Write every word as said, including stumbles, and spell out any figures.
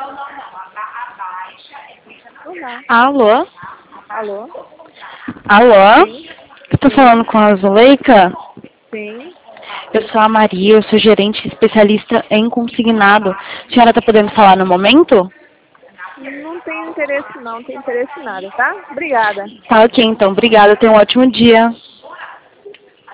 Olá. Alô? Alô? Alô? Sim, Estou sim, falando com a Zuleika? sim. Eu sou a Maria, eu sou gerente especialista em consignado. A senhora está podendo falar no momento? Não tenho interesse não, não tenho interesse em nada, tá? Obrigada. Tá ok, então. Obrigada. Tenha um ótimo dia.